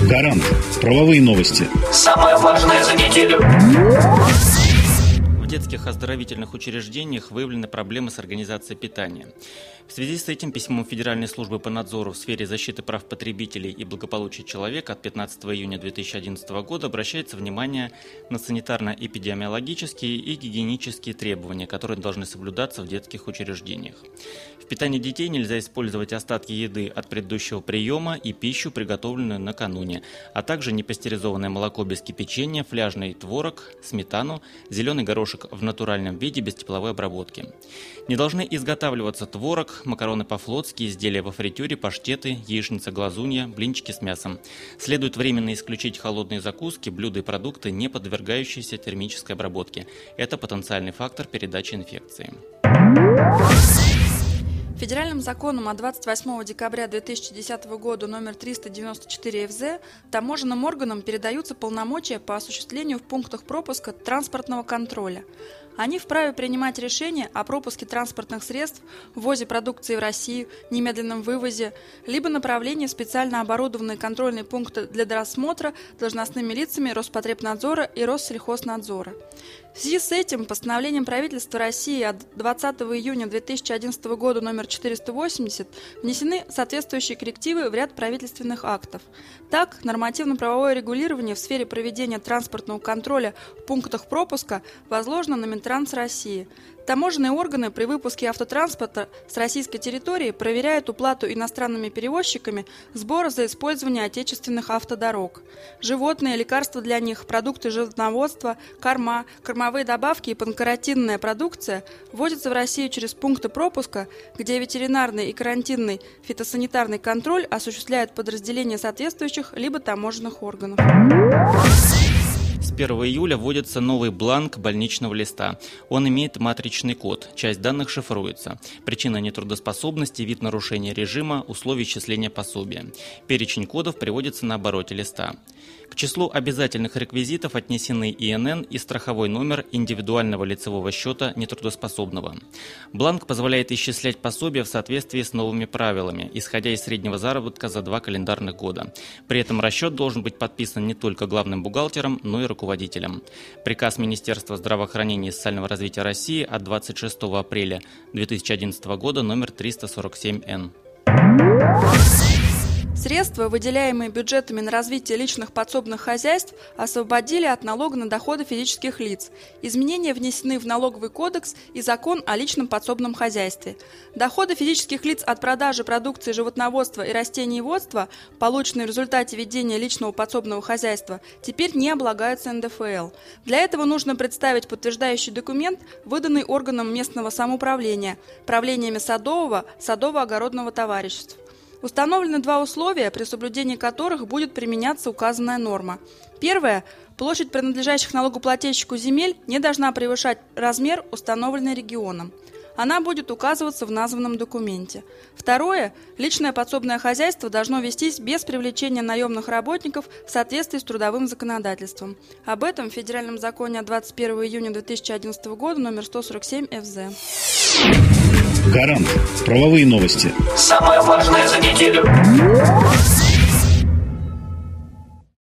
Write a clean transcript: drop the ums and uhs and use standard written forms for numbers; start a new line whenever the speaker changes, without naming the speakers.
Гарант. Правовые новости.
Самое важное за неделю.
В детских оздоровительных учреждениях выявлены проблемы с организацией питания. В связи с этим письмом Федеральной службы по надзору в сфере защиты прав потребителей и благополучия человека от 15 июня 2011 года обращается внимание на санитарно-эпидемиологические и гигиенические требования, которые должны соблюдаться в детских учреждениях. В питании детей нельзя использовать остатки еды от предыдущего приема и пищу, приготовленную накануне, а также непастеризованное молоко без кипячения, фляжный творог, сметану, зеленый горошек в натуральном виде без тепловой обработки. Не должны изготавливаться творог, макароны по-флотски, изделия во фритюре, паштеты, яичница-глазунья, блинчики с мясом. Следует временно исключить холодные закуски, блюда и продукты, не подвергающиеся термической обработке. Это потенциальный фактор передачи инфекции.
Федеральным законом от 28 декабря 2010 года номер 394 ФЗ таможенным органам передаются полномочия по осуществлению в пунктах пропуска транспортного контроля. Они вправе принимать решения о пропуске транспортных средств, ввозе продукции в Россию, немедленном вывозе, либо направлении в специально оборудованные контрольные пункты для досмотра должностными лицами Роспотребнадзора и Россельхознадзора. В связи с этим постановлением правительства России от 20 июня 2011 года номер 480 внесены соответствующие коррективы в ряд правительственных актов. Так, нормативно-правовое регулирование в сфере проведения транспортного контроля в пунктах пропуска возложено на Минтранс России. Таможенные органы при выпуске автотранспорта с российской территории проверяют уплату иностранными перевозчиками сбора за использование отечественных автодорог. Животные, лекарства для них, продукты животноводства, корма, кормовые добавки и панкаратинная продукция ввозятся в Россию через пункты пропуска, где ветеринарный и карантинный фитосанитарный контроль осуществляют подразделения соответствующих либо таможенных органов.
С 1 июля вводится новый бланк больничного листа. Он имеет матричный код, часть данных шифруется. Причина нетрудоспособности, вид нарушения режима, условия исчисления пособия. Перечень кодов приводится на обороте листа. К числу обязательных реквизитов отнесены ИНН и страховой номер индивидуального лицевого счета нетрудоспособного. Бланк позволяет исчислять пособия в соответствии с новыми правилами, исходя из среднего заработка за 2 календарных года. При этом расчет должен быть подписан не только главным бухгалтером, но и руководителем. Приказ Министерства здравоохранения и социального развития России от 26 апреля 2011 года номер 347-Н.
Средства, выделяемые бюджетами на развитие личных подсобных хозяйств, освободили от налога на доходы физических лиц. Изменения внесены в Налоговый кодекс и Закон о личном подсобном хозяйстве. Доходы физических лиц от продажи продукции животноводства и растениеводства, полученные в результате ведения личного подсобного хозяйства, теперь не облагаются НДФЛ. Для этого нужно представить подтверждающий документ, выданный органам местного самоуправления, правлениями садово-огородного товариществ. Установлены два условия, при соблюдении которых будет применяться указанная норма. Первое. Площадь принадлежащих налогоплательщику земель не должна превышать размер, установленный регионом. Она будет указываться в названном документе. Второе. Личное подсобное хозяйство должно вестись без привлечения наемных работников в соответствии с трудовым законодательством. Об этом в Федеральном законе от 21 июня 2011 года номер 147 ФЗ.
Гарант. Правовые новости.
Самое важное за неделю.